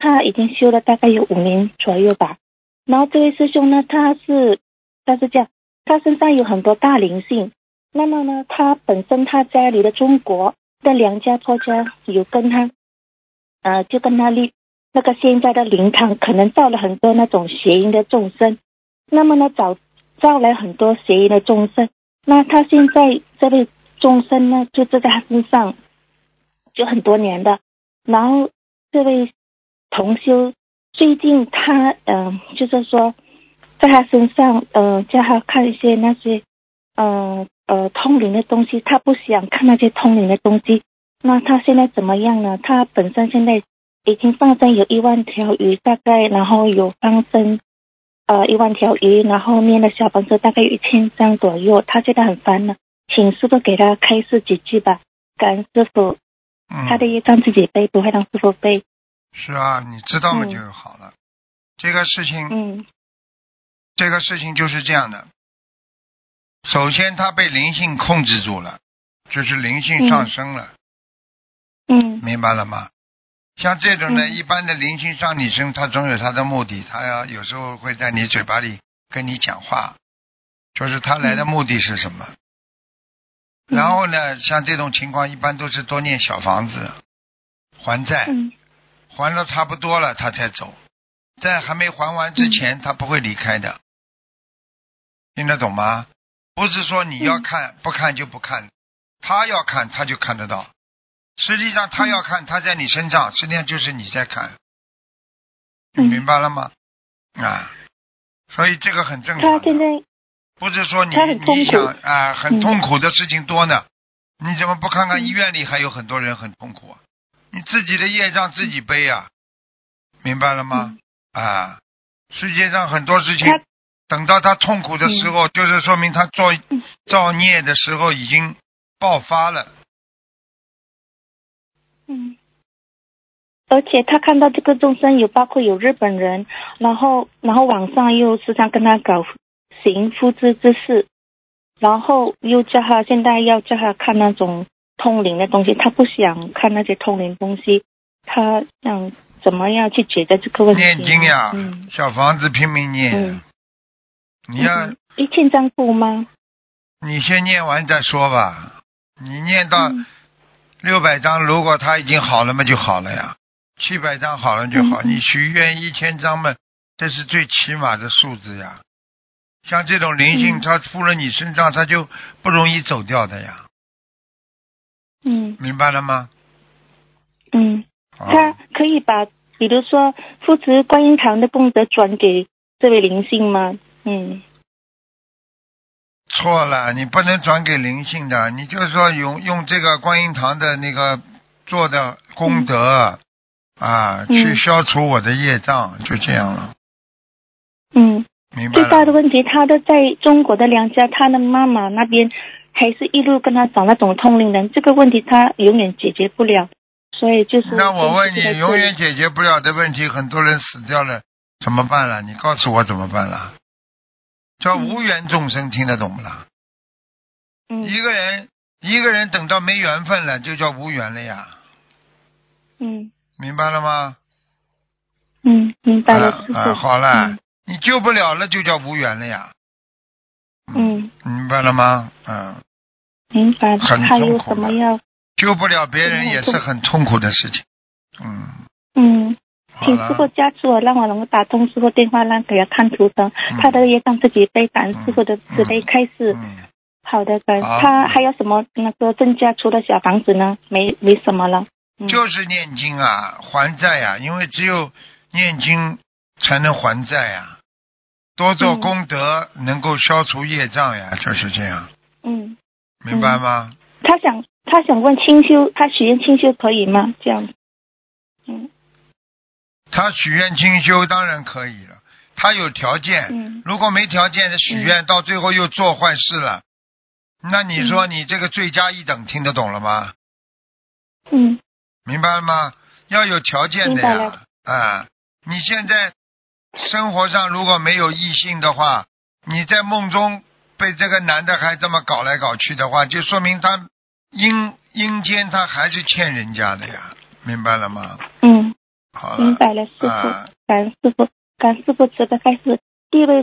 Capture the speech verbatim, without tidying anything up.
他已经修了大概有五年左右吧。然后这位师兄呢，他是他是这样，他身上有很多大灵性。那么呢，他本身他家里的中国的梁家婆家有跟他，呃，就跟他立那个现在的灵堂，可能造了很多那种邪淫的众生。那么呢，找招来很多邪淫的众生。那他现在这位众生呢，就在他身上就很多年的。然后这位同修最近他嗯、呃，就是说在他身上呃，叫他看一些那些呃呃通灵的东西，他不想看那些通灵的东西。那他现在怎么样呢？他本身现在已经放生有一万条鱼大概，然后有放生呃一万条鱼，然后念的小房子大概有一千张左右。他现在很烦了，请师父给他开示几句吧。感恩师父。 嗯、 他的业障自己背，不会让师父背。 是啊，你知道嘛就好了。嗯、这个事情， 嗯， 这个事情就是这样的。首先，他被灵性控制住了，就是灵性上升了。 嗯， 明白了吗？像这种呢， 嗯、 一般的灵性上你身，他总有他的目的，他要有时候会在你嘴巴里跟你讲话，就是他来的目的是什么？嗯、然后呢，像这种情况，一般都是多念小房子，还债， 嗯、 还了差不多了，他才走。在还没还完之前，嗯、他不会离开的。听得懂吗？不是说你要看，嗯、不看就不看，他要看他就看得到。实际上他要看，他在你身上，实际上就是你在看，你明白了吗？嗯、啊，所以这个很正常的。 他现在不是说你你想啊、呃，很痛苦的事情多呢，嗯、你怎么不看看医院里还有很多人很痛苦啊？你自己的业障自己背啊，嗯、明白了吗？嗯、啊，世界上很多事情，等到他痛苦的时候，嗯、就是说明他做造孽的时候已经爆发了。 嗯，而且他看到这个众生有包括有日本人，然后然后网上又时常跟他搞行复制之事，然后又叫他现在要叫他看那种通灵的东西，他不想看那些通灵东西，他想怎么样去解决这个问题？ 念经呀，嗯、小房子拼命念。嗯、你要、嗯、 一千张够吗？ 你先念完再说吧。你念到六百张，如果他已经好了嘛，就好了呀。七百张好了就好，嗯、你许愿一千张嘛，这是最起码的数字呀。像这种灵性，它附了你身上，它就不容易走掉的呀。 嗯， 明白了吗？ 嗯，他可以把，比如说扶持观音堂的功德转给这位灵性吗？嗯， 错了，你不能转给灵性的，你就是说用用这个观音堂的那个做的功德、嗯、啊，去消除我的业障，嗯、就这样了。 嗯。 明白了。 最大的问题，他的在中国的娘家，他的妈妈那边还是一路跟他找那种通灵人，这个问题他永远解决不了，所以就是。 那我问你，永远解决不了的问题，很多人死掉了，怎么办了？你告诉我怎么办了？叫无缘众生，嗯、听得懂不啦？嗯。一个人，一个人等到没缘分了，就叫无缘了呀。 嗯。 明白了吗？ 嗯，明白了。 啊啊，好了。嗯，你救不了了，就叫无缘了呀。 嗯， 明白了吗？嗯， 明白了。 很痛苦的。 还有什么要？ 救不了别人也是很痛苦的事情。嗯。 嗯，请师父加持我，让我能够打通师父电话，让给他看图腾，嗯、他的业障自己背，感恩师父的慈悲开示。嗯嗯、好的，感恩。他还有什么那个增加除了小房子呢？没没什么了。 嗯、就是念经啊，还债啊，因为只有念经才能还债啊。多做功德，嗯、能够消除业障呀，就是这样。 嗯， 明白吗？ 嗯、他想，他想问清修，他许愿清修可以吗？这样。嗯。 他许愿清修当然可以了，他有条件。嗯。如果没条件的许愿，嗯、到最后又做坏事了，那你说你这个罪加一等，听得懂了吗？ 嗯。 明白了吗？要有条件的呀。啊，你现在。生活上如果没有异性的话，你在梦中被这个男的还这么搞来搞去的话，就说明他阴阴间他还是欠人家的呀，明白了吗？ 嗯好了， 明白了，师傅， 啊感恩师傅，感恩师傅慈悲开示。第一位